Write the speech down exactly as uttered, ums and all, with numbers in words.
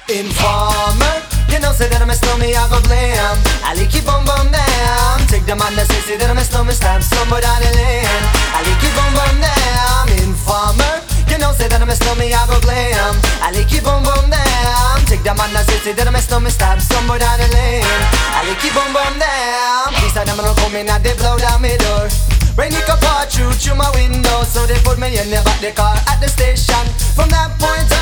Informer, you know say that I'm a snowman, I go blame. I like keep on bum down. Take the man that say, say that I'm a snowman, stamp somewhere down the lane. I like keep on bum down. Informer, you know say that I'm a snowman, I go blame. I like keep on bum down. Take the man that say, say that I'm a snowman, stamp somewhere down the lane. I like keep on bum down. These are them gonna come in and they blow down my door. Rain it can pour through through my window, so they put me in the back the car at the station. From that point on